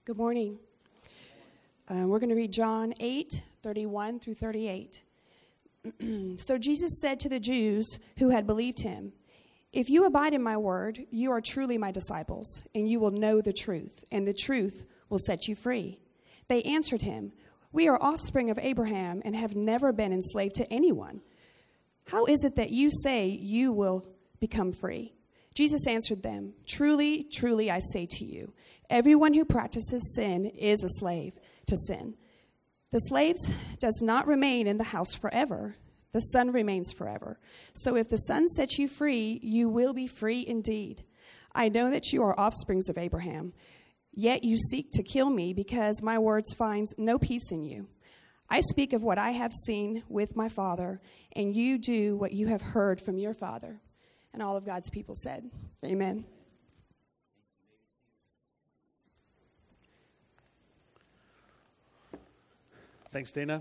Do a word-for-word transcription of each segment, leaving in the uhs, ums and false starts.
Good morning. Uh, we're going to read John eight, thirty-one through thirty-eight. So Jesus said to the Jews who had believed him, "If you abide in my word, you are truly my disciples, and you will know the truth, and the truth will set you free." They answered him, "We are offspring of Abraham and have never been enslaved to anyone. How is it that you say you will become free?" Jesus answered them, "Truly, truly, I say to you, everyone who practices sin is a slave to sin. The slave does not remain in the house forever. The son remains forever. So if the son sets you free, you will be free indeed. I know that you are offsprings of Abraham, yet you seek to kill me because my words find no peace in you. I speak of what I have seen with my Father, and you do what you have heard from your father." And all of God's people said, amen. Thanks, Dana.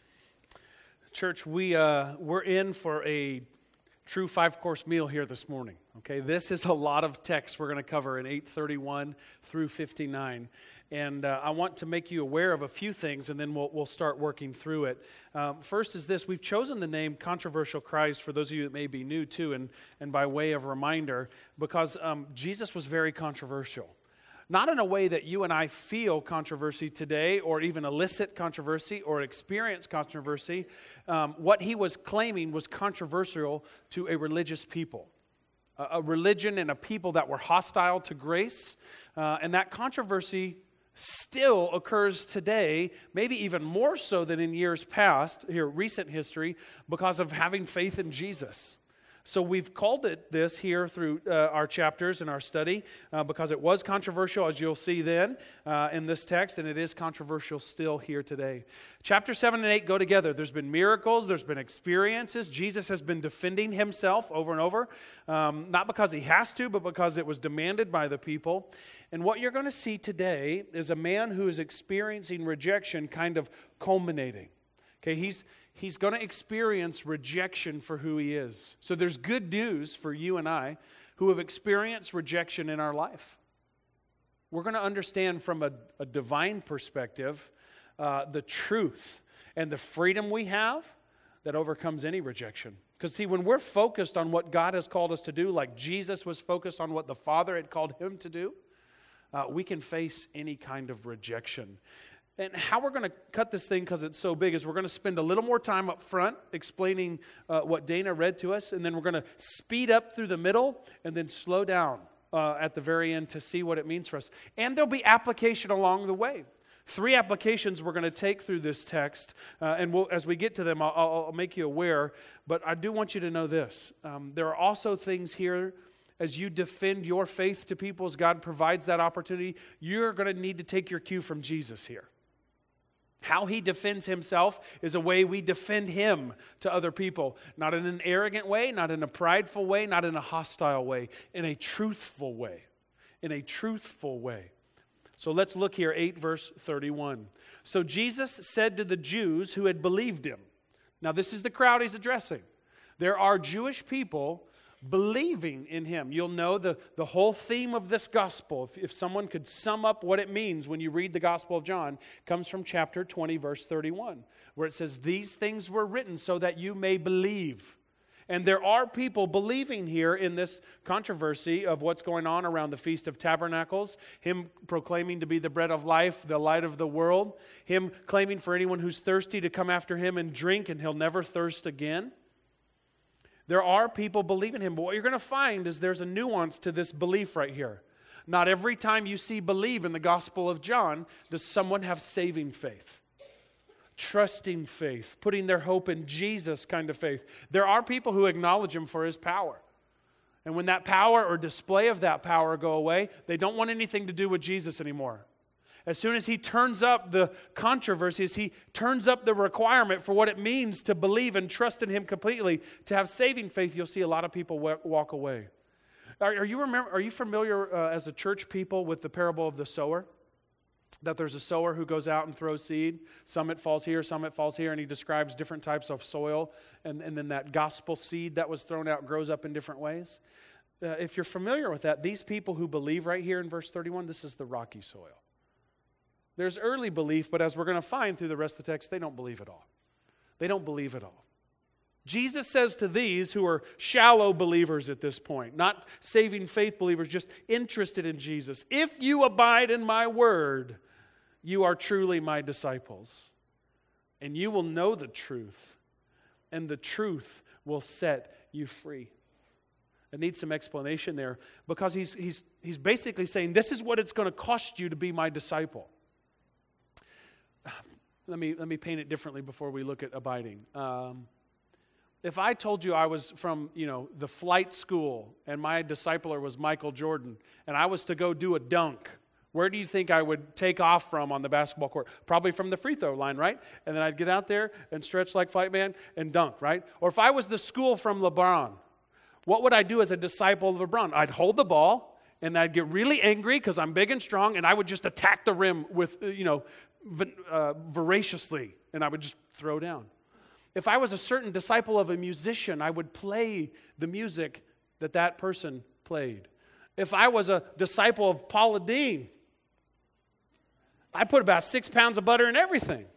Church, we, uh, we're in for a true five-course meal here this morning. Okay, this is a lot of text we're going to cover in eight thirty-one through fifty-nine. And uh, I want to make you aware of a few things, and then we'll we'll start working through it. Um, first is this: we've chosen the name Controversial Christ for those of you that may be new too, and, and by way of reminder, because um, Jesus was very controversial. Not in a way that you and I feel controversy today, or even elicit controversy, or experience controversy. Um, what he was claiming was controversial to a religious people. A, a religion and a people that were hostile to grace. Uh, and that controversy still occurs today, maybe even more so than in years past, here, recent history, because of having faith in Jesus. So we've called it this here through uh, our chapters and our study uh, because it was controversial, as you'll see then uh, in this text, and it is controversial still here today. Chapter seven and eight go together. There's been miracles, there's been experiences. Jesus has been defending himself over and over, um, not because he has to, but because it was demanded by the people. And what you're going to see today is a man who is experiencing rejection kind of culminating. Okay, he's He's going to experience rejection for who he is. So there's good news for you and I who have experienced rejection in our life. We're going to understand from a, a divine perspective uh, the truth and the freedom we have that overcomes any rejection. Because see, when we're focused on what God has called us to do, like Jesus was focused on what the Father had called him to do, uh, we can face any kind of rejection. And how we're going to cut this thing, because it's so big, is we're going to spend a little more time up front explaining uh, what Dana read to us, and then we're going to speed up through the middle and then slow down uh, at the very end to see what it means for us. And there'll be application along the way. Three applications we're going to take through this text, uh, and we'll, as we get to them, I'll, I'll make you aware. But I do want you to know this. Um, there are also things here, as you defend your faith to people, as God provides that opportunity, you're going to need to take your cue from Jesus here. How he defends himself is a way we defend him to other people. Not in an arrogant way, not in a prideful way, not in a hostile way. In a truthful way. In a truthful way. So let's look here, eight verse thirty-one. So Jesus said to the Jews who had believed him. Now this is the crowd he's addressing. There are Jewish people believing in him. You'll know the, the whole theme of this gospel, if, if someone could sum up what it means when you read the Gospel of John, comes from chapter twenty, verse thirty-one, where it says, "These things were written so that you may believe." And there are people believing here in this controversy of what's going on around the Feast of Tabernacles, him proclaiming to be the bread of life, the light of the world, him claiming for anyone who's thirsty to come after him and drink, and he'll never thirst again. There are people believing him, but what you're going to find is there's a nuance to this belief right here. Not every time you see believe in the Gospel of John does someone have saving faith, trusting faith, putting their hope in Jesus kind of faith. There are people who acknowledge him for his power. And when that power or display of that power go away, they don't want anything to do with Jesus anymore. As soon as he turns up the controversy, as he turns up the requirement for what it means to believe and trust in him completely, to have saving faith, you'll see a lot of people walk away. Are, are you remember? Are you familiar uh, as a church people with the parable of the sower? That there's a sower who goes out and throws seed. Some it falls here, some it falls here, and he describes different types of soil. And, and then that gospel seed that was thrown out grows up in different ways. Uh, if you're familiar with that, these people who believe right here in verse thirty-one, this is the rocky soil. There's early belief, but as we're going to find through the rest of the text, they don't believe at all. They don't believe at all. Jesus says to these who are shallow believers at this point, not saving faith believers, just interested in Jesus, if you abide in my word, you are truly my disciples, and you will know the truth, and the truth will set you free. I need some explanation there, because he's, he's, he's basically saying, this is what it's going to cost you to be my disciple. Let me, let me paint it differently before we look at abiding. Um, If I told you I was from, you know, the flight school and my discipler was Michael Jordan and I was to go do a dunk, where do you think I would take off from on the basketball court? Probably from the free throw line, right? And then I'd get out there and stretch like Flight Man and dunk, right? Or if I was the school from LeBron, what would I do as a disciple of LeBron? I'd hold the ball and I'd get really angry because I'm big and strong, and I would just attack the rim with, you know, uh, voraciously, and I would just throw down. If I was a certain disciple of a musician, I would play the music that that person played. If I was a disciple of Paula Deen, I put about six pounds of butter in everything.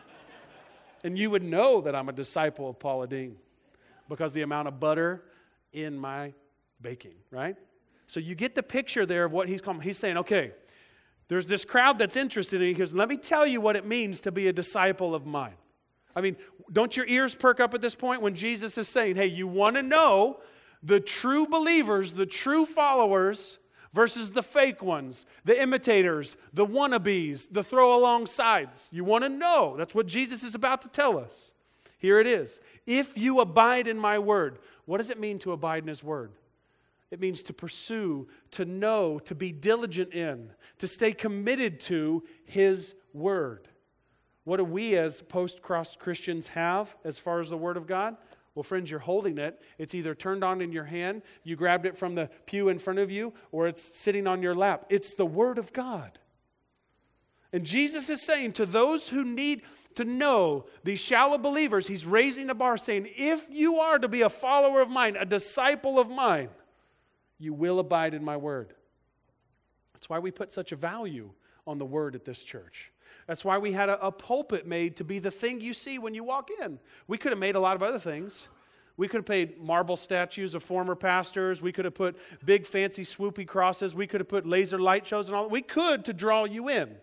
And you would know that I'm a disciple of Paula Deen because the amount of butter in my baking, right? So you get the picture there of what he's calling. He's saying, okay, there's this crowd that's interested in it. He goes, let me tell you what it means to be a disciple of mine. I mean, don't your ears perk up at this point when Jesus is saying, hey, you want to know the true believers, the true followers versus the fake ones, the imitators, the wannabes, the throw-along sides. You want to know. That's what Jesus is about to tell us. Here it is. If you abide in my word. What does it mean to abide in his word? It means to pursue, to know, to be diligent in, to stay committed to his word. What do we as post-cross Christians have as far as the Word of God? Well, friends, you're holding it. It's either turned on in your hand, you grabbed it from the pew in front of you, or it's sitting on your lap. It's the Word of God. And Jesus is saying to those who need to know, these shallow believers, he's raising the bar saying, if you are to be a follower of mine, a disciple of mine, you will abide in my Word. That's why we put such a value on the Word at this church. That's why we had a, a pulpit made to be the thing you see when you walk in. We could have made a lot of other things. We could have made marble statues of former pastors. We could have put big, fancy, swoopy crosses. We could have put laser light shows and all. We could to draw you in.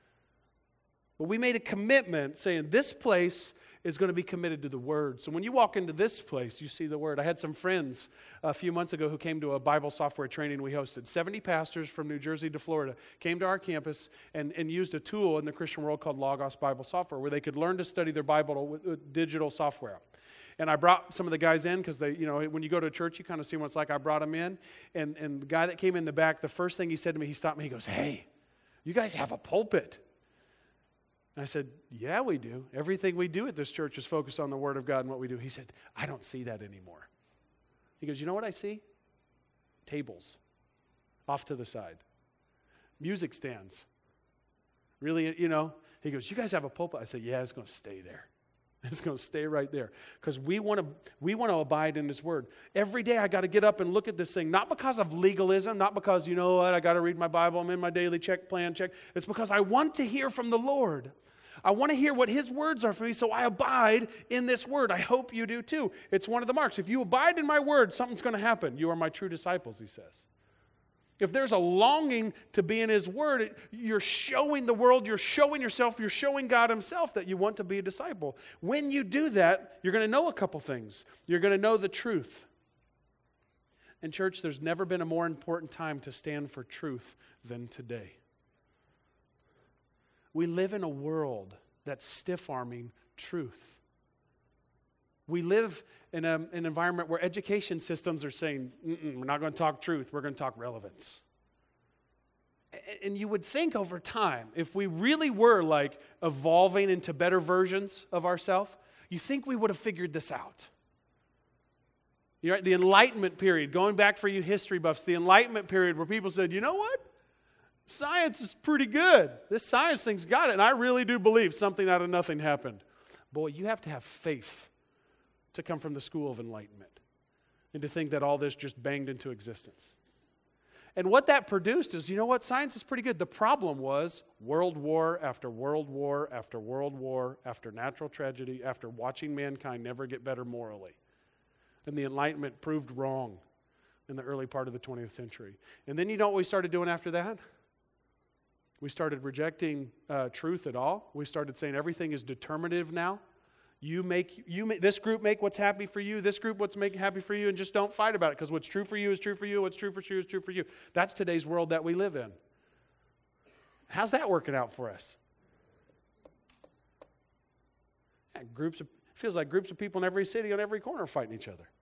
But we made a commitment saying this place is going to be committed to the Word. So when you walk into this place, you see the Word. I had some friends a few months ago who came to a Bible software training we hosted. seventy pastors from New Jersey to Florida came to our campus and, and used a tool in the Christian world called Logos Bible Software, where they could learn to study their Bible with, with digital software. And I brought some of the guys in because they, you know, when you go to a church, you kind of see what it's like. I brought them in, and, and the guy that came in the back, the first thing he said to me, he stopped me, he goes, hey, you guys have a pulpit. And I said, yeah, we do. Everything we do at this church is focused on the Word of God and what we do. He said, I don't see that anymore. He goes, you know what I see? Tables off to the side. Music stands. Really, you know? He goes, you guys have a pulpit? I said, yeah, it's going to stay there. It's going to stay right there because we want to we want to abide in His Word. Every day I got to get up and look at this thing, not because of legalism, not because, you know what, I got to read my Bible, I'm in my daily check plan, check. It's because I want to hear from the Lord. I want to hear what His words are for me, so I abide in this Word. I hope you do too. It's one of the marks. If you abide in my Word, something's going to happen. You are my true disciples, He says. If there's a longing to be in His Word, you're showing the world, you're showing yourself, you're showing God Himself that you want to be a disciple. When you do that, you're going to know a couple things. You're going to know the truth. And church, there's never been a more important time to stand for truth than today. We live in a world that's stiff-arming truth. We live in a, an environment where education systems are saying, we're not going to talk truth, we're going to talk relevance. And you would think over time, if we really were like evolving into better versions of ourselves, you think we would have figured this out. You know, the Enlightenment period, going back for you history buffs, the Enlightenment period where people said, you know what? Science is pretty good. This science thing's got it, and I really do believe something out of nothing happened. Boy, you have to have faith to come from the school of enlightenment and to think that all this just banged into existence. And what that produced is, you know what, science is pretty good. The problem was world war after world war after world war after natural tragedy after watching mankind never get better morally. And the Enlightenment proved wrong in the early part of the twentieth century. And then you know what we started doing after that? We started rejecting uh, truth at all. We started saying everything is determinative now. You make you make, this group make what's happy for you. This group what's make happy for you, and just don't fight about it because what's true for you is true for you. What's true for you is true for you. That's today's world that we live in. How's that working out for us? Yeah, groups of, feels like groups of people in every city on every corner are fighting each other.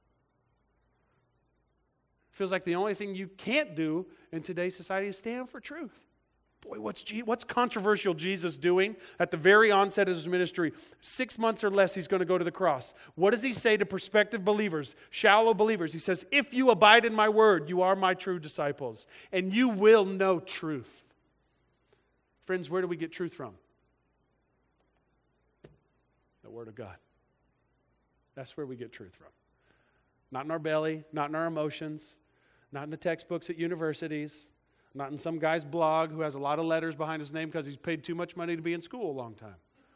Feels like the only thing you can't do in today's society is stand for truth. Boy, what's, Je- what's controversial Jesus doing at the very onset of his ministry? Six months or less, he's going to go to the cross. What does he say to prospective believers, shallow believers? He says, if you abide in my word, you are my true disciples, and you will know truth. Friends, where do we get truth from? The Word of God. That's where we get truth from. Not in our belly, not in our emotions, not in the textbooks at universities, not in some guy's blog who has a lot of letters behind his name because he's paid too much money to be in school a long time.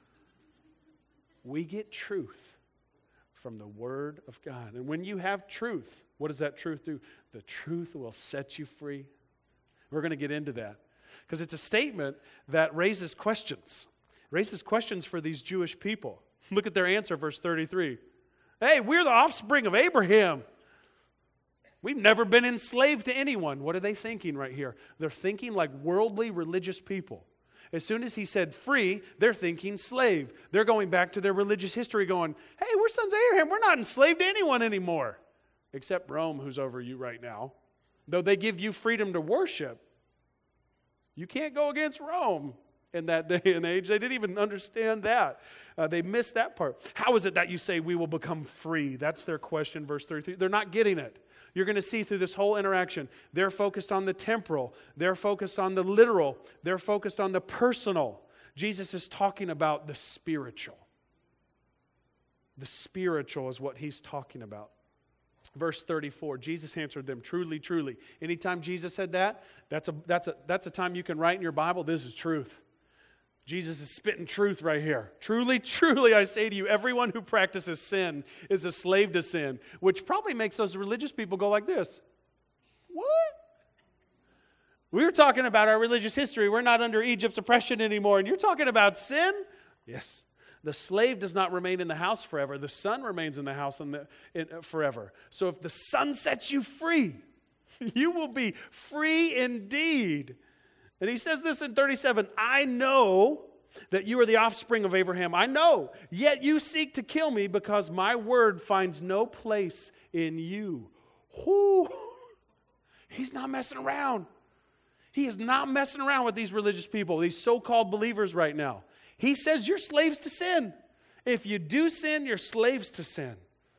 We get truth from the Word of God. And when you have truth, what does that truth do? The truth will set you free. We're going to get into that because it's a statement that raises questions. It raises questions for these Jewish people. Look at their answer, verse thirty-three. Hey, we're the offspring of Abraham. We've never been enslaved to anyone. What are they thinking right here? They're thinking like worldly religious people. As soon as he said free, they're thinking slave. They're going back to their religious history going, hey, we're sons of Abraham. We're not enslaved to anyone anymore. Except Rome, who's over you right now. Though they give you freedom to worship, you can't go against Rome in that day and age. They didn't even understand that. Uh, they missed that part. How is it that you say we will become free? That's their question, verse thirty-three. They're not getting it. You're going to see through this whole interaction, they're focused on the temporal. They're focused on the literal. They're focused on the personal. Jesus is talking about the spiritual. The spiritual is what he's talking about. Verse thirty-four, Jesus answered them, truly, truly. Anytime Jesus said that, that's a, that's a, that's a time you can write in your Bible, this is truth. Jesus is spitting truth right here. Truly, truly, I say to you, everyone who practices sin is a slave to sin, which probably makes those religious people go like this. What? We were talking about our religious history. We're not under Egypt's oppression anymore, and you're talking about sin? Yes. The slave does not remain in the house forever. The son remains in the house in the, in, uh, forever. So if the son sets you free, you will be free indeed. And he says this in thirty-seven, I know that you are the offspring of Abraham. I know, yet you seek to kill me because my word finds no place in you. Whoo! He's not messing around. He is not messing around with these religious people, these so-called believers right now. He says you're slaves to sin. If you do sin, you're slaves to sin.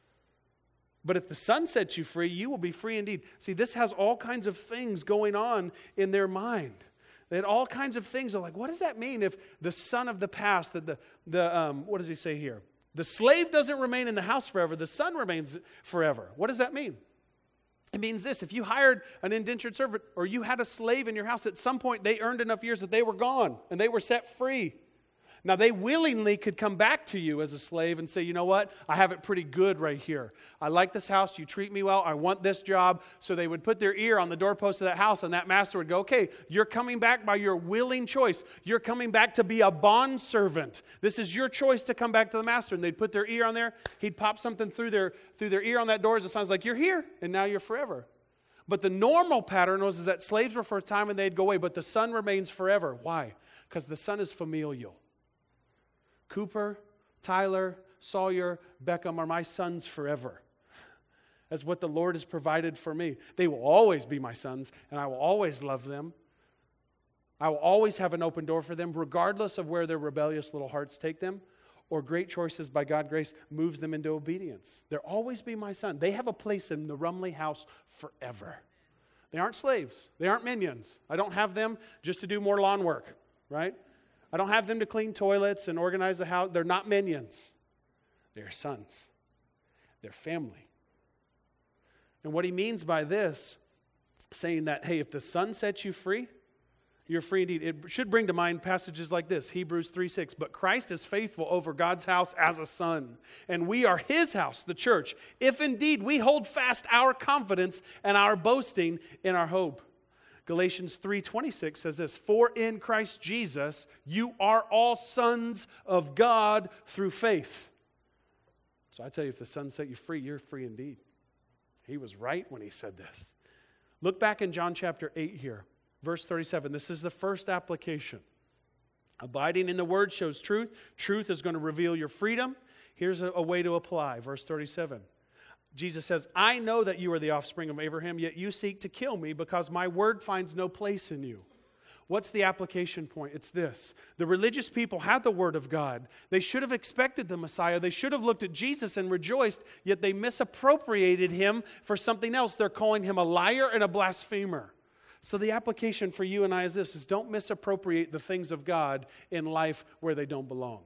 But if the Son sets you free, you will be free indeed. See, this has all kinds of things going on in their mind. They had all kinds of things. They're like, what does that mean if the son of the past, that the, the um, what does he say here? The slave doesn't remain in the house forever. The son remains forever. What does that mean? It means this. If you hired an indentured servant or you had a slave in your house, at some point they earned enough years that they were gone and they were set free. Now, they willingly could come back to you as a slave and say, you know what? I have it pretty good right here. I like this house. You treat me well. I want this job. So they would put their ear on the doorpost of that house, and that master would go, okay, you're coming back by your willing choice. You're coming back to be a bondservant. This is your choice to come back to the master. And they'd put their ear on there. He'd pop something through their, through their ear on that door as it sounds like, you're here, and now you're forever. But the normal pattern was is that slaves were for a time and they'd go away, but the son remains forever. Why? Because the son is familial. Cooper, Tyler, Sawyer, Beckham are my sons forever. That's what the Lord has provided for me. They will always be my sons, and I will always love them. I will always have an open door for them, regardless of where their rebellious little hearts take them, or great choices by God's grace moves them into obedience. They'll always be my son. They have a place in the Rumley house forever. They aren't slaves. They aren't minions. I don't have them just to do more lawn work, right? I don't have them to clean toilets and organize the house. They're not minions. They're sons. They're family. And what he means by this saying that, hey, if the Son sets you free, you're free indeed. It should bring to mind passages like this, Hebrews three six. But Christ is faithful over God's house as a son, and we are his house, the church, if indeed we hold fast our confidence and our boasting in our hope. Galatians three twenty-six says this, for in Christ Jesus you are all sons of God through faith. So I tell you, if the Son set you free, you're free indeed. He was right when he said this. Look back in John chapter eight here. Verse thirty-seven, this is the first application. Abiding in the word shows truth. Truth is going to reveal your freedom. Here's a, a way to apply. Verse thirty-seven. Jesus says, I know that you are the offspring of Abraham, yet you seek to kill me because my word finds no place in you. What's the application point? It's this. The religious people had the word of God. They should have expected the Messiah. They should have looked at Jesus and rejoiced, yet they misappropriated him for something else. They're calling him a liar and a blasphemer. So the application for you and I is this, is don't misappropriate the things of God in life where they don't belong.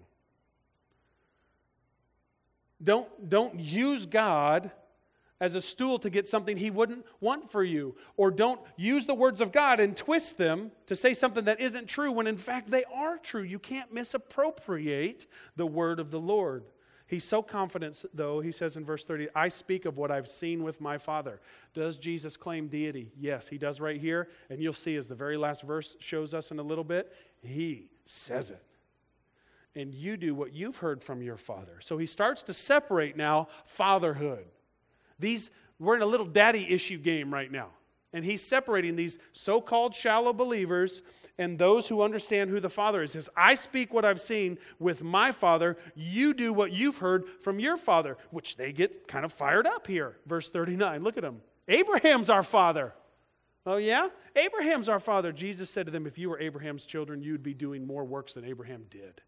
Don't, don't use God as a stool to get something he wouldn't want for you. Or don't use the words of God and twist them to say something that isn't true when in fact they are true. You can't misappropriate the word of the Lord. He's so confident, though, he says in verse thirty, I speak of what I've seen with my Father. Does Jesus claim deity? Yes, he does right here. And you'll see as the very last verse shows us in a little bit, he says it. And you do what you've heard from your Father. So he starts to separate now fatherhood. These, we're in a little daddy issue game right now. And he's separating these so-called shallow believers and those who understand who the Father is. He says, I speak what I've seen with my Father. You do what you've heard from your Father, which they get kind of fired up here. Verse thirty-nine, look at him. Abraham's our father. Oh yeah? Abraham's our father. Jesus said to them, if you were Abraham's children, you'd be doing more works than Abraham did.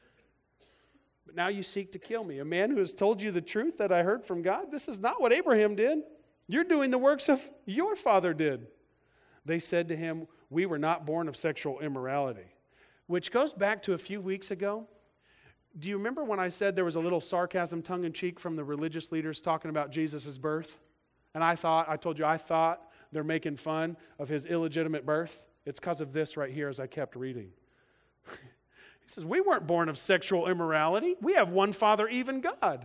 But now you seek to kill me, a man who has told you the truth that I heard from God. This is not what Abraham did. You're doing the works of your father did. They said to him, we were not born of sexual immorality. Which goes back to a few weeks ago. Do you remember when I said there was a little sarcasm, tongue-in-cheek from the religious leaders talking about Jesus' birth? And I thought, I told you, I thought they're making fun of his illegitimate birth. It's because of this right here as I kept reading. He says, we weren't born of sexual immorality. We have one Father, even God.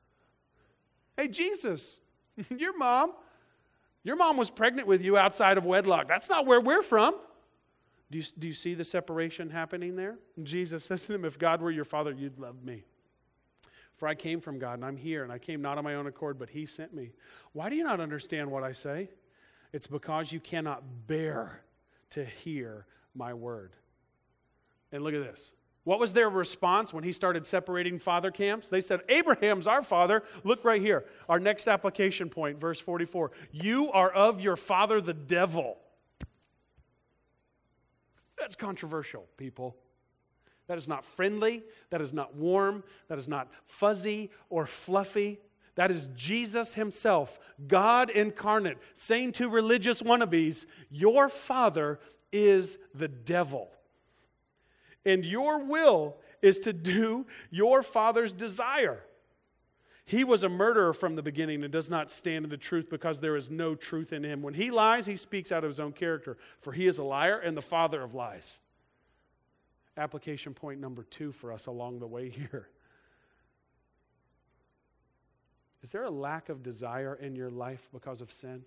Hey, Jesus, your mom, your mom was pregnant with you outside of wedlock. That's not where we're from. Do you, do you see the separation happening there? And Jesus says to them, if God were your Father, you'd love me. For I came from God, and I'm here, and I came not on my own accord, but he sent me. Why do you not understand what I say? It's because you cannot bear to hear my word. And look at this. What was their response when he started separating father camps? They said, Abraham's our father. Look right here. Our next application point, verse forty-four. You are of your father, the devil. That's controversial, people. That is not friendly. That is not warm. That is not fuzzy or fluffy. That is Jesus himself, God incarnate, saying to religious wannabes, your father is the devil. And your will is to do your father's desire. He was a murderer from the beginning and does not stand in the truth because there is no truth in him. When he lies, he speaks out of his own character, for he is a liar and the father of lies. Application point number two for us along the way here. Is there a lack of desire in your life because of sin?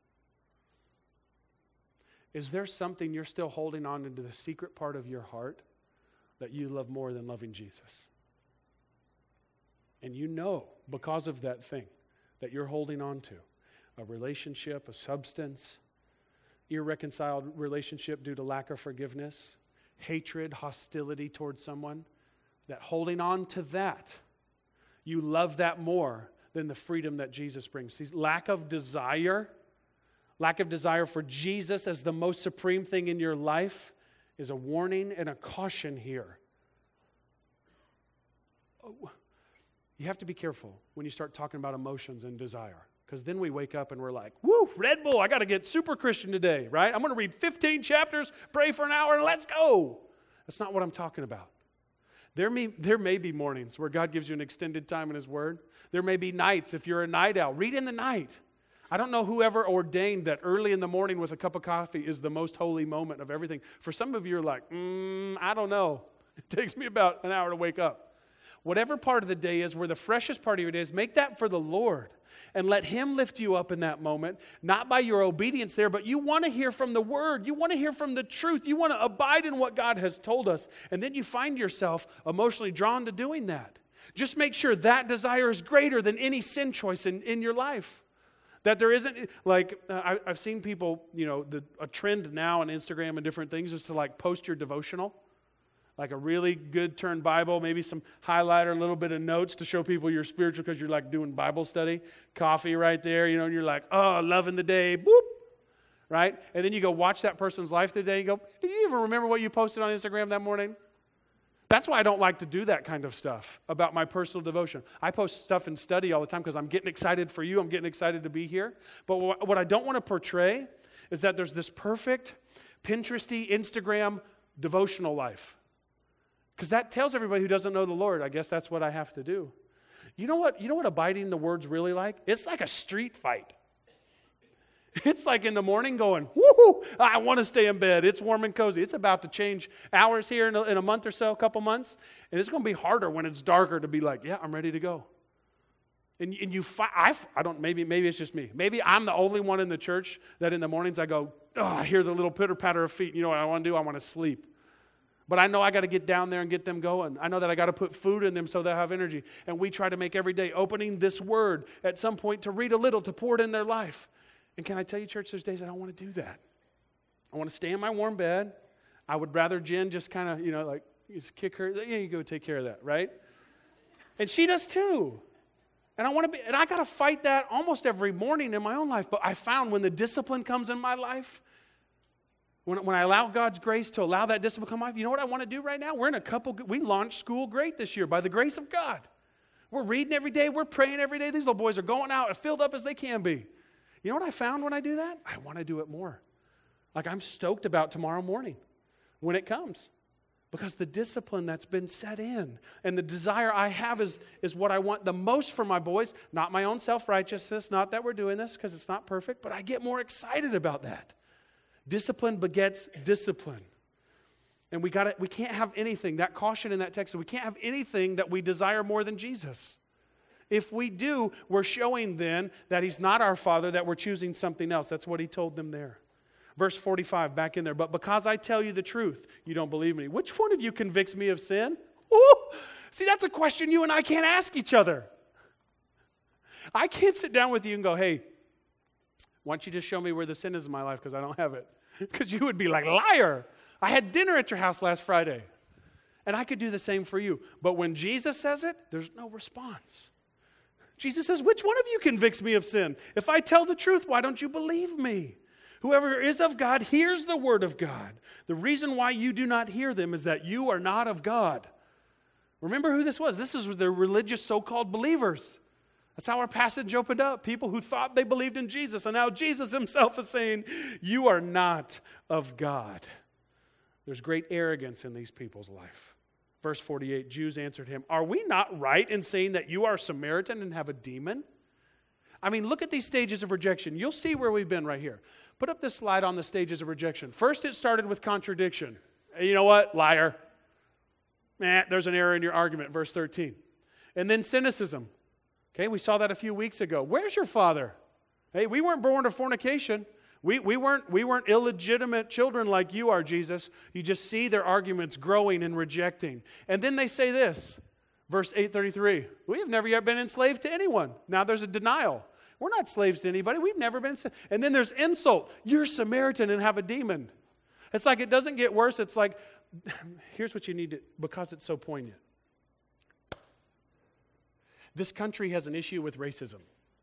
Is there something you're still holding on into the secret part of your heart that you love more than loving Jesus? And you know, because of that thing that you're holding on to, a relationship, a substance, irreconciled relationship due to lack of forgiveness, hatred, hostility towards someone, that holding on to that, you love that more than the freedom that Jesus brings. See, lack of desire, lack of desire for Jesus as the most supreme thing in your life is a warning and a caution here. Oh, you have to be careful when you start talking about emotions and desire, because then we wake up and we're like, woo, Red Bull, I got to get super Christian today, right? I'm going to read fifteen chapters, pray for an hour, and let's go. That's not what I'm talking about. There may, there may be mornings where God gives you an extended time in his word. There may be nights if you're a night owl. Read in the night. I don't know whoever ordained that early in the morning with a cup of coffee is the most holy moment of everything. For some of you are like, mm, I don't know. It takes me about an hour to wake up. Whatever part of the day is, where the freshest part of your day is, make that for the Lord. And let Him lift you up in that moment, not by your obedience there, but you want to hear from the Word. You want to hear from the truth. You want to abide in what God has told us. And then you find yourself emotionally drawn to doing that. Just make sure that desire is greater than any sin choice in, in your life. That there isn't, like, uh, I, I've seen people, you know, the, a trend now on Instagram and different things is to, like, post your devotional. Like a really good turned Bible, maybe some highlighter, a little bit of notes to show people you're spiritual because you're like doing Bible study. Coffee right there, you know, and you're like, oh, loving the day, boop, right? And then you go watch that person's life today and go, do you even remember what you posted on Instagram that morning? That's why I don't like to do that kind of stuff about my personal devotion. I post stuff and study all the time because I'm getting excited for you. I'm getting excited to be here. But what I don't want to portray is that there's this perfect Pinteresty, Instagram devotional life. Because that tells everybody who doesn't know the Lord, I guess that's what I have to do. You know what? You know what abiding the Word's really like? It's like a street fight. It's like in the morning going, woo, I want to stay in bed. It's warm and cozy. It's about to change hours here in a, in a month or so, a couple months. And it's going to be harder when it's darker to be like, yeah, I'm ready to go. And, and you fight, I, I don't, maybe, maybe it's just me. Maybe I'm the only one in the church that in the mornings I go, oh, I hear the little pitter patter of feet. You know what I want to do? I want to sleep. But I know I got to get down there and get them going. I know that I got to put food in them so they'll have energy. And we try to make every day opening this Word at some point to read a little, to pour it in their life. And can I tell you, church, there's days I don't want to do that. I want to stay in my warm bed. I would rather Jen just kind of, you know, like, just kick her. Yeah, you go take care of that, right? And she does too. And I want to be, and I got to fight that almost every morning in my own life. But I found when the discipline comes in my life, When, when I allow God's grace to allow that discipline to come off, you know what I want to do right now? We're in a couple, we launched School Great this year by the grace of God. We're reading every day. We're praying every day. These little boys are going out as filled up as they can be. You know what I found when I do that? I want to do it more. Like I'm stoked about tomorrow morning when it comes. Because the discipline that's been set in and the desire I have is, is what I want the most for my boys. Not my own self-righteousness. Not that we're doing this because it's not perfect. But I get more excited about that. Discipline begets discipline. And we got we can't have anything, that caution in that text, we can't have anything that we desire more than Jesus. If we do, we're showing then that He's not our Father, that we're choosing something else. That's what He told them there. Verse forty-five, back in there. But because I tell you the truth, you don't believe me. Which one of you convicts me of sin? Ooh, see, that's a question you and I can't ask each other. I can't sit down with you and go, hey, why don't you just show me where the sin is in my life because I don't have it? Because you would be like, liar. I had dinner at your house last Friday. And I could do the same for you. But when Jesus says it, there's no response. Jesus says, which one of you convicts me of sin? If I tell the truth, why don't you believe me? Whoever is of God hears the word of God. The reason why you do not hear them is that you are not of God. Remember who this was. This is the religious so-called believers. That's how our passage opened up. People who thought they believed in Jesus. And now Jesus Himself is saying, you are not of God. There's great arrogance in these people's life. Verse forty-eight, Jews answered Him, are we not right in saying that you are Samaritan and have a demon? I mean, look at these stages of rejection. You'll see where we've been right here. Put up this slide on the stages of rejection. First, it started with contradiction. Hey, you know what? Liar. Nah, there's an error in your argument, verse thirteen. And then cynicism. Okay, we saw that a few weeks ago. Where's your father? Hey, we weren't born of fornication. We, we, weren't, we weren't illegitimate children like you are, Jesus. You just see their arguments growing and rejecting. And then they say this, verse eight thirty-three. We have never yet been enslaved to anyone. Now there's a denial. We're not slaves to anybody. We've never been. And then there's insult. You're Samaritan and have a demon. It's like it doesn't get worse. It's like, here's what you need to, because it's so poignant. This country has an issue with racism.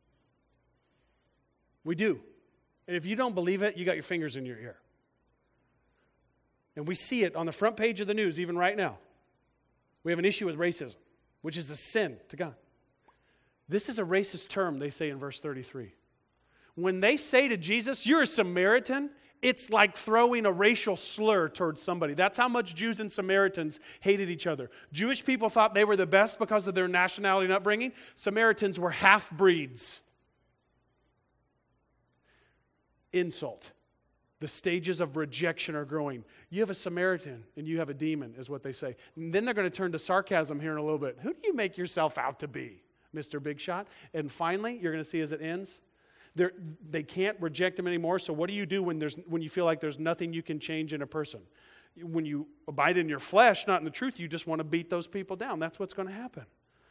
We do. And if you don't believe it, you got your fingers in your ear. And we see it on the front page of the news even right now. We have an issue with racism, which is a sin to God. This is a racist term, they say in verse thirty-three. When they say to Jesus, you're a Samaritan, it's like throwing a racial slur towards somebody. That's how much Jews and Samaritans hated each other. Jewish people thought they were the best because of their nationality and upbringing. Samaritans were half-breeds. insult. The stages of rejection are growing. You have a Samaritan and you have a demon, is what they say. And then they're going to turn to sarcasm here in a little bit. Who do you make yourself out to be, Mister Big Shot? And finally, you're going to see as it ends, They're, they can't reject him anymore. So what do you do when there's when you feel like there's nothing you can change in a person? When you abide in your flesh, not in the truth, you just want to beat those people down. That's what's going to happen.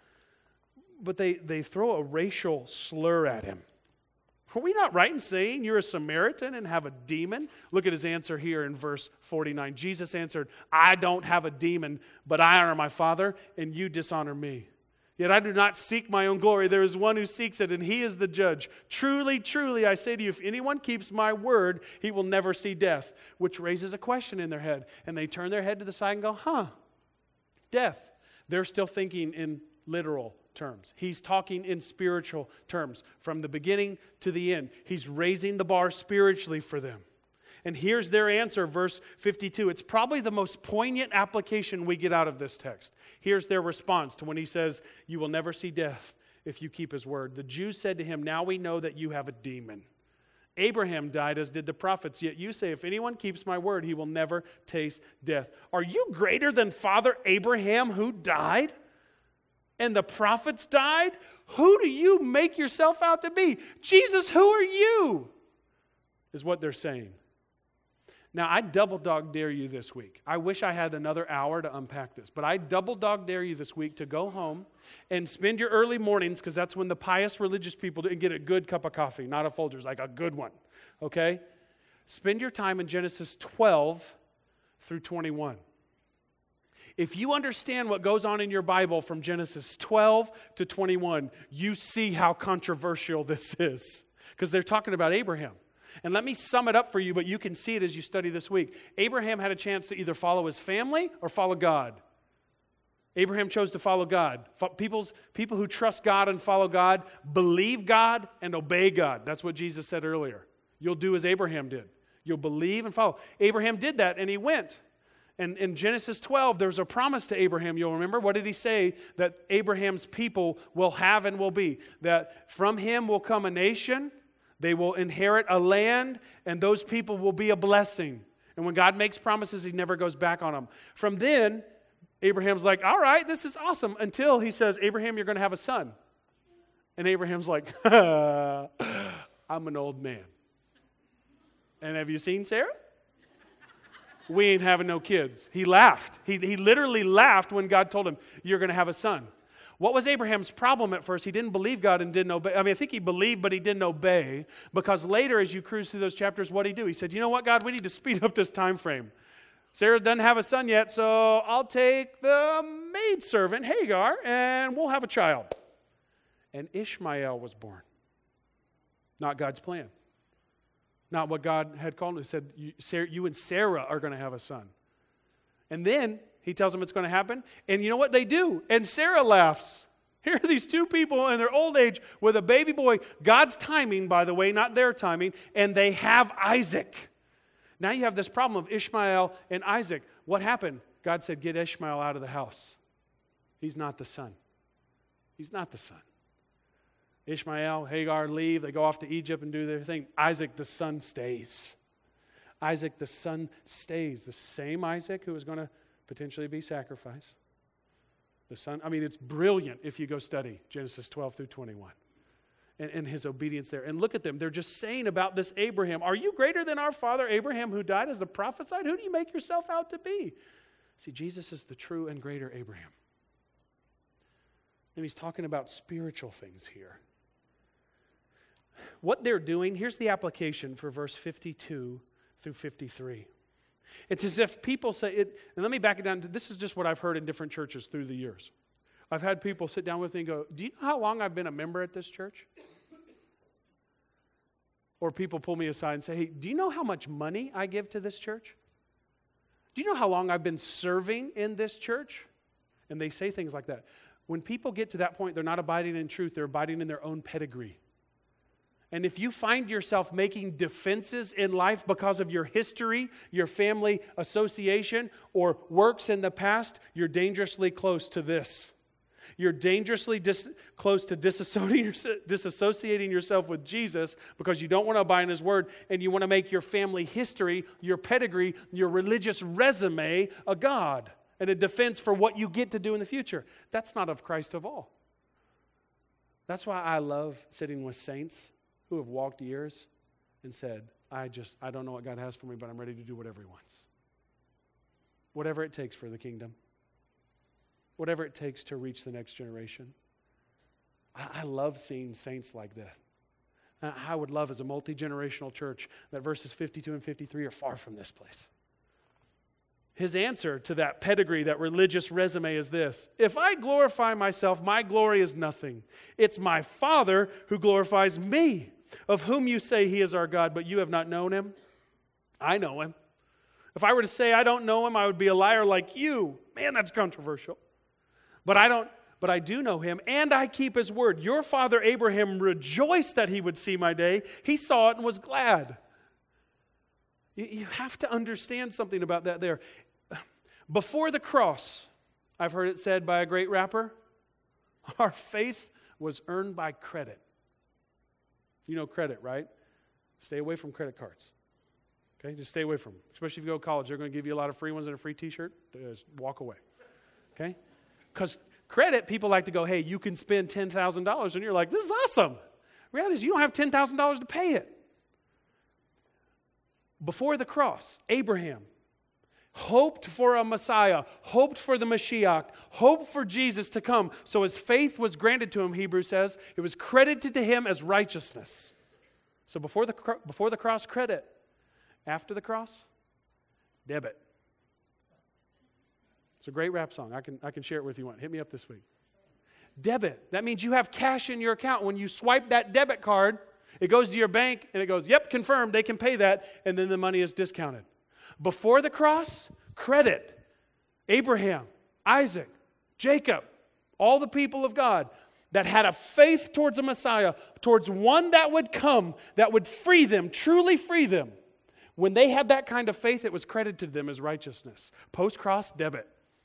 But they, they throw a racial slur at him. Are we not right in saying you're a Samaritan and have a demon? Look at his answer here in verse forty-nine. Jesus answered, I don't have a demon, but I honor my Father, and you dishonor me. Yet I do not seek my own glory. There is one who seeks it, and he is the judge. Truly, truly, I say to you, if anyone keeps my word, he will never see death. Which raises a question in their head. And they turn their head to the side and go, huh, death. They're still thinking in literal terms. He's talking in spiritual terms. From the beginning to the end, he's raising the bar spiritually for them. And here's their answer, verse fifty-two. It's probably the most poignant application we get out of this text. Here's their response to when he says, you will never see death if you keep his word. The Jews said to him, now we know that you have a demon. Abraham died as did the prophets, yet you say, if anyone keeps my word, he will never taste death. Are you greater than Father Abraham who died? And the prophets died? Who do you make yourself out to be? Jesus, who are you? Is what they're saying. Now, I double dog dare you this week. I wish I had another hour to unpack this, but I double dog dare you this week to go home and spend your early mornings, because that's when the pious religious people do, and get a good cup of coffee, not a Folgers, like a good one, okay? Spend your time in Genesis twelve through twenty-one. If you understand what goes on in your Bible from Genesis twelve to twenty-one, you see how controversial this is, because they're talking about Abraham. And let me sum it up for you, but you can see it as you study this week. Abraham had a chance to either follow his family or follow God. Abraham chose to follow God. People's, people who trust God and follow God believe God and obey God. That's what Jesus said earlier. You'll do as Abraham did. You'll believe and follow. Abraham did that, and he went. And in Genesis twelve, there's a promise to Abraham. You'll remember, what did he say that Abraham's people will have and will be? That from him will come a nation. They will inherit a land, and those people will be a blessing. And when God makes promises, he never goes back on them. From then, Abraham's like, all right, this is awesome, until he says, Abraham, you're going to have a son. And Abraham's like, I'm an old man. And have you seen Sarah? We ain't having no kids. He laughed. He, he literally laughed when God told him, you're going to have a son. What was Abraham's problem at first? He didn't believe God and didn't obey. I mean, I think he believed, but he didn't obey. Because later, as you cruise through those chapters, what did he do? He said, you know what, God, we need to speed up this time frame. Sarah doesn't have a son yet, so I'll take the maidservant, Hagar, and we'll have a child. And Ishmael was born. Not God's plan. Not what God had called him. He said, you, Sarah, you and Sarah are going to have a son. And then he tells them it's going to happen. And you know what they do? And Sarah laughs. Here are these two people in their old age with a baby boy. God's timing, by the way, not their timing. And they have Isaac. Now you have this problem of Ishmael and Isaac. What happened? God said, get Ishmael out of the house. He's not the son. He's not the son. Ishmael, Hagar leave. They go off to Egypt and do their thing. Isaac, the son, stays. Isaac, the son, stays. The same Isaac who was going to potentially be sacrificed. The son, I mean, it's brilliant if you go study Genesis twelve through twenty-one. And, and his obedience there. And look at them. They're just saying about this Abraham, are you greater than our father Abraham who died as the prophesied? Who do you make yourself out to be? See, Jesus is the true and greater Abraham. And he's talking about spiritual things here. What they're doing, here's the application for verse fifty-two through fifty-three. It's as if people say, it, and let me back it down to, this is just what I've heard in different churches through the years. I've had people sit down with me and go, do you know how long I've been a member at this church? Or people pull me aside and say, hey, do you know how much money I give to this church? Do you know how long I've been serving in this church? And they say things like that. When people get to that point, they're not abiding in truth, they're abiding in their own pedigree. And if you find yourself making defenses in life because of your history, your family association, or works in the past, you're dangerously close to this. You're dangerously dis- close to disassociating, disassociating yourself with Jesus because you don't want to abide in His Word, and you want to make your family history, your pedigree, your religious resume a God and a defense for what you get to do in the future. That's not of Christ of all. That's why I love sitting with saints who have walked years and said, I just, I don't know what God has for me, but I'm ready to do whatever He wants. Whatever it takes for the kingdom. Whatever it takes to reach the next generation. I, I love seeing saints like that. I would love as a multi-generational church that verses fifty-two and fifty-three are far from this place. His answer to that pedigree, that religious resume is this: if I glorify myself, my glory is nothing. It's my Father who glorifies me, of whom you say He is our God, but you have not known Him. I know Him. If I were to say I don't know Him, I would be a liar like you. Man, that's controversial. But I don't, but I do know Him, and I keep His word. Your father Abraham rejoiced that he would see my day. He saw it and was glad. You, you have to understand something about that there. Before the cross, I've heard it said by a great rapper, our faith was earned by credit. You know credit, right? Stay away from credit cards. Okay, just stay away from them. Especially if you go to college, they're going to give you a lot of free ones and a free t-shirt. Just walk away. Okay? Because credit, people like to go, hey, you can spend ten thousand dollars, and you're like, this is awesome. Reality is you don't have ten thousand dollars to pay it. Before the cross, Abraham hoped for a Messiah, hoped for the Mashiach, hoped for Jesus to come. So his faith was granted to him, Hebrews says. It was credited to him as righteousness. So before the, before the cross, credit. After the cross, debit. It's a great rap song. I can, I can share it with you. Want. Hit me up this week. Debit. That means you have cash in your account. When you swipe that debit card, it goes to your bank and it goes, yep, confirmed, they can pay that, and then the money is discounted. Before the cross, credit. Abraham, Isaac, Jacob, all the people of God that had a faith towards a Messiah, towards one that would come, that would free them, truly free them. When they had that kind of faith, it was credited to them as righteousness. Post-cross, debit.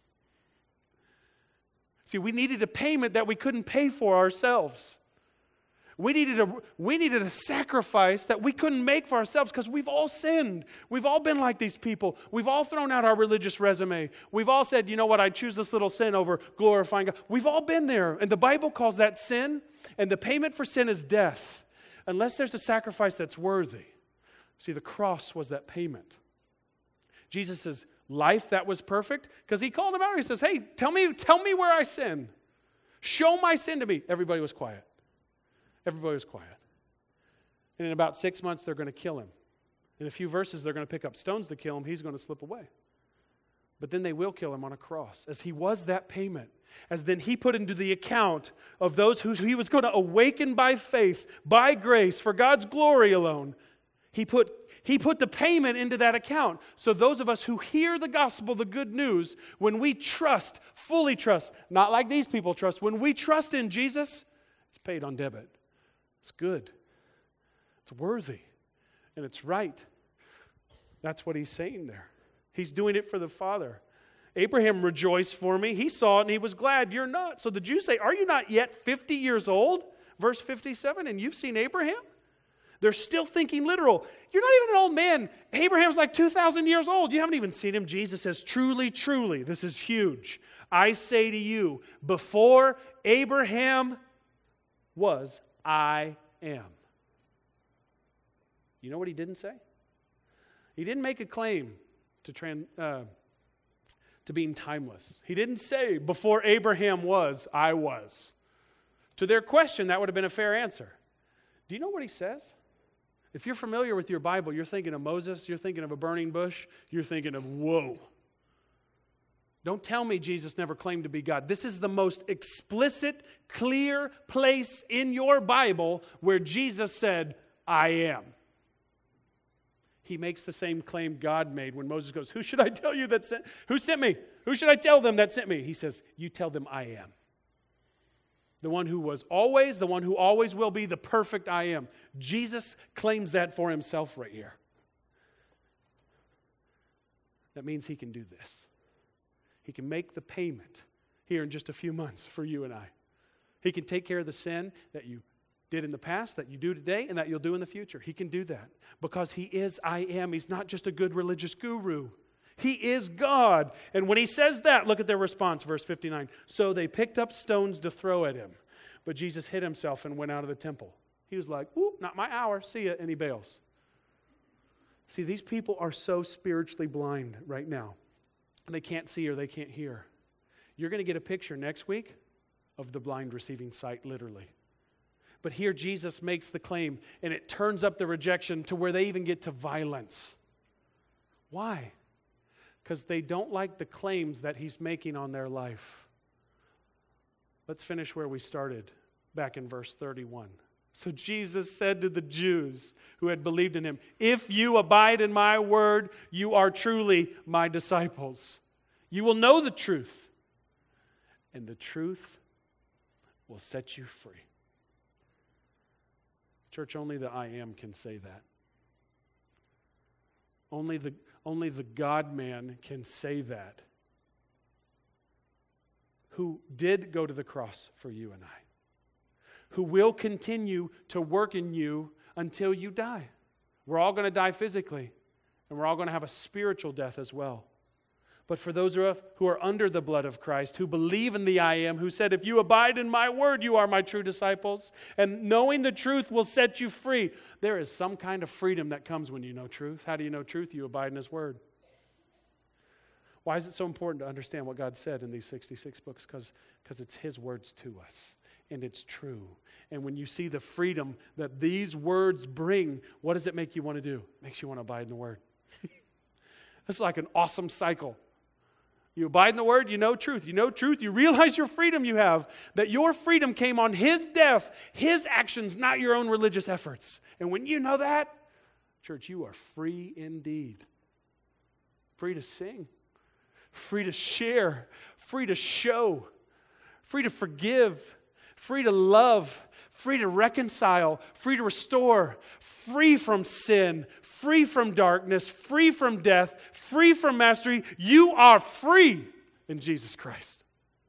See, we needed a payment that we couldn't pay for ourselves. We needed a, we needed a sacrifice that we couldn't make for ourselves because we've all sinned. We've all been like these people. We've all thrown out our religious resume. We've all said, you know what, I choose this little sin over glorifying God. We've all been there. And the Bible calls that sin. And the payment for sin is death. Unless there's a sacrifice that's worthy. See, the cross was that payment. Jesus' life that was perfect, because he called him out. He says, hey, tell me, tell me where I sin. Show my sin to me. Everybody was quiet. Everybody was quiet. And in about six months, they're going to kill him. In a few verses, they're going to pick up stones to kill him. He's going to slip away. But then they will kill him on a cross, as he was that payment. As then he put into the account of those who he was going to awaken by faith, by grace, for God's glory alone. He put, he put the payment into that account. So those of us who hear the gospel, the good news, when we trust, fully trust, not like these people trust, when we trust in Jesus, it's paid on debit. It's good. It's worthy. And it's right. That's what he's saying there. He's doing it for the Father. Abraham rejoiced for me. He saw it and he was glad. You're not. So the Jews say, are you not yet fifty years old? Verse fifty-seven, and you've seen Abraham? They're still thinking literal. You're not even an old man. Abraham's like two thousand years old. You haven't even seen him. Jesus says, truly, truly, this is huge. I say to you, before Abraham was, I am. You know what he didn't say? He didn't make a claim to, trans, uh, to being timeless. He didn't say, before Abraham was, I was. To their question, that would have been a fair answer. Do you know what he says? If you're familiar with your Bible, you're thinking of Moses, you're thinking of a burning bush, you're thinking of, whoa. Don't tell me Jesus never claimed to be God. This is the most explicit, clear place in your Bible where Jesus said, I am. He makes the same claim God made when Moses goes, who should I tell you that sent, who sent me? Who should I tell them that sent me? He says, you tell them I am. The one who was always, the one who always will be, the perfect I am. Jesus claims that for himself right here. That means he can do this. He can make the payment. here in just a few months for you and I. He can take care of the sin that you did in the past, that you do today, and that you'll do in the future. He can do that because He is I am. He's not just a good religious guru. He is God. And when He says that, look at their response, verse fifty-nine. So they picked up stones to throw at Him, but Jesus hid Himself and went out of the temple. He was like, ooh, not my hour, see ya, and He bails. See, these people are so spiritually blind right now. They can't see or they can't hear. You're going to get a picture next week of the blind receiving sight, literally. But here Jesus makes the claim, and it turns up the rejection to where they even get to violence. Why? Because they don't like the claims that He's making on their life. Let's finish where we started, back in verse thirty-one. So Jesus said to the Jews who had believed in Him, if you abide in my word, you are truly my disciples. You will know the truth, and the truth will set you free. Church, only the I am can say that. Only the, only the God-man can say that, who did go to the cross for you and I, who will continue to work in you until you die. We're all going to die physically, and we're all going to have a spiritual death as well. But for those of us who are under the blood of Christ, who believe in the I am, who said, if you abide in my word, you are my true disciples, and knowing the truth will set you free. There is some kind of freedom that comes when you know truth. How do you know truth? You abide in His word. Why is it so important to understand what God said in these sixty-six books? Because because it's His words to us, and it's true. And when you see the freedom that these words bring, what does it make you want to do? It makes you want to abide in the word. It's like an awesome cycle. You abide in the word, you know truth. You know truth, you realize your freedom you have. That your freedom came on His death, His actions, not your own religious efforts. And when you know that, church, you are free indeed. Free to sing, free to share, free to show, free to forgive, free to love, free to reconcile, free to restore, free from sin, free from darkness, free from death, free from mastery. You are free in Jesus Christ.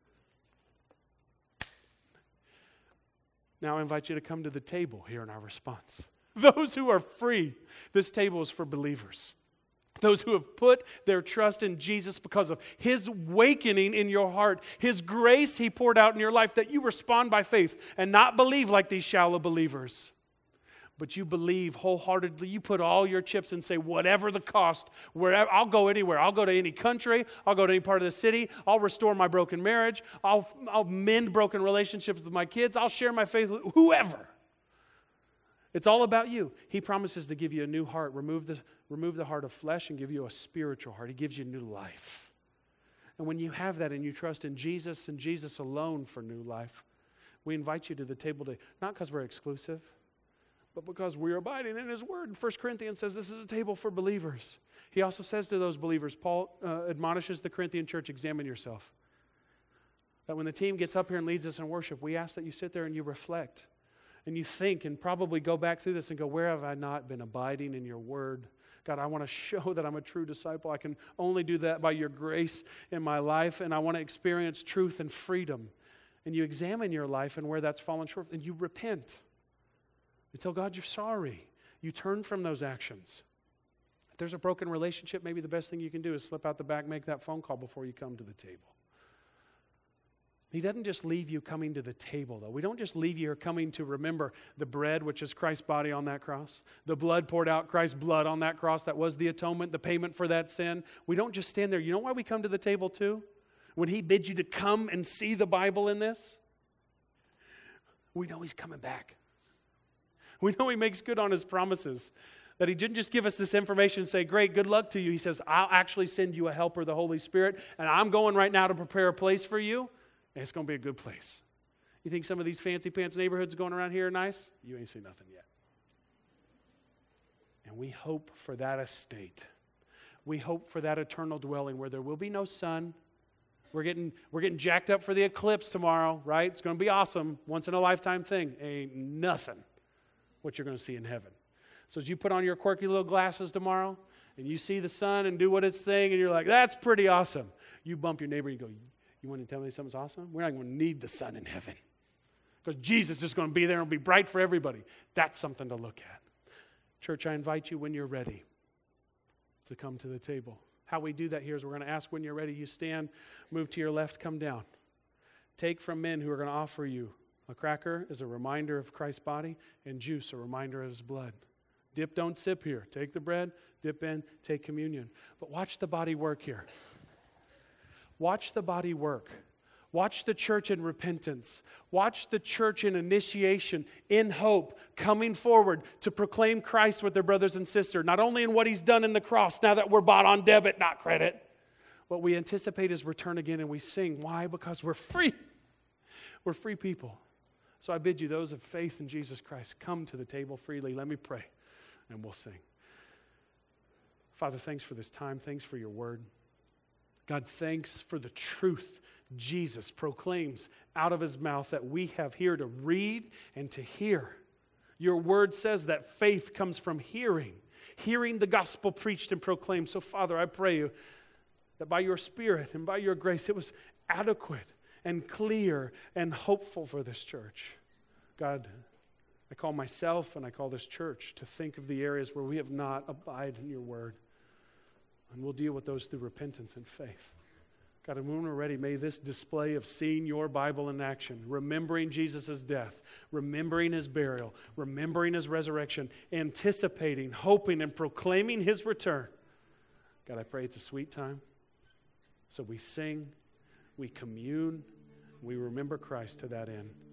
Now I invite you to come to the table here in our response. Those who are free, this table is for believers. Those who have put their trust in Jesus because of His awakening in your heart, His grace He poured out in your life, that you respond by faith and not believe like these shallow believers. But you believe wholeheartedly. You put all your chips and say, whatever the cost, wherever, I'll go anywhere. I'll go to any country. I'll go to any part of the city. I'll restore my broken marriage. I'll, I'll mend broken relationships with my kids. I'll share my faith with whoever. It's all about you. He promises to give you a new heart, remove the, remove the heart of flesh and give you a spiritual heart. He gives you new life. And when you have that and you trust in Jesus and Jesus alone for new life, we invite you to the table today, not because we're exclusive, but because we're abiding in His word. First Corinthians says this is a table for believers. He also says to those believers, Paul uh, admonishes the Corinthian church, examine yourself. That when the team gets up here and leads us in worship, we ask that you sit there and you reflect. And you think and probably go back through this and go, where have I not been abiding in your word? God, I want to show that I'm a true disciple. I can only do that by your grace in my life, and I want to experience truth and freedom. And you examine your life and where that's fallen short, and you repent. You tell God you're sorry. You turn from those actions. If there's a broken relationship, maybe the best thing you can do is slip out the back, make that phone call before you come to the table. He doesn't just leave you coming to the table, though. We don't just leave you here coming to remember the bread, which is Christ's body on that cross, the blood poured out, Christ's blood on that cross. That was the atonement, the payment for that sin. We don't just stand there. You know why we come to the table, too? When He bids you to come and see the Bible in this, we know He's coming back. We know He makes good on His promises. That He didn't just give us this information and say, great, good luck to you. He says, I'll actually send you a helper, the Holy Spirit, and I'm going right now to prepare a place for you. And it's going to be a good place. You think some of these fancy pants neighborhoods going around here are nice? You ain't seen nothing yet. And we hope for that estate. We hope for that eternal dwelling where there will be no sun. We're getting, we're getting jacked up for the eclipse tomorrow, right? It's going to be awesome. Once in a lifetime thing. Ain't nothing what you're going to see in heaven. So as you put on your quirky little glasses tomorrow and you see the sun and do what its thing and you're like, that's pretty awesome. You bump your neighbor and you go, You want to tell me something's awesome? We're not going to need the sun in heaven because Jesus is just going to be there and it'll be bright for everybody. That's something to look at. Church, I invite you when you're ready to come to the table. How we do that here is we're going to ask when you're ready. You stand, move to your left, come down. Take from men who are going to offer you a cracker as a reminder of Christ's body and juice, a reminder of his blood. Dip, don't sip here. Take the bread, dip in, take communion. But watch the body work here. Watch the body work. Watch the church in repentance. Watch the church in initiation, in hope, coming forward to proclaim Christ with their brothers and sisters, not only in what he's done in the cross, now that we're bought on debit, not credit. What we anticipate is return again, and we sing. Why? Because we're free. We're free people. So I bid you, those of faith in Jesus Christ, come to the table freely. Let me pray, and we'll sing. Father, thanks for this time. Thanks for your word. God, thanks for the truth Jesus proclaims out of his mouth that we have here to read and to hear. Your word says that faith comes from hearing, hearing the gospel preached and proclaimed. So, Father, I pray you that by your Spirit and by your grace, it was adequate and clear and hopeful for this church. God, I call myself and I call this church to think of the areas where we have not abided in your word. And we'll deal with those through repentance and faith. God, and when we're ready, may this display of seeing your Bible in action, remembering Jesus' death, remembering his burial, remembering his resurrection, anticipating, hoping, and proclaiming his return. God, I pray it's a sweet time. So we sing, we commune, we remember Christ to that end.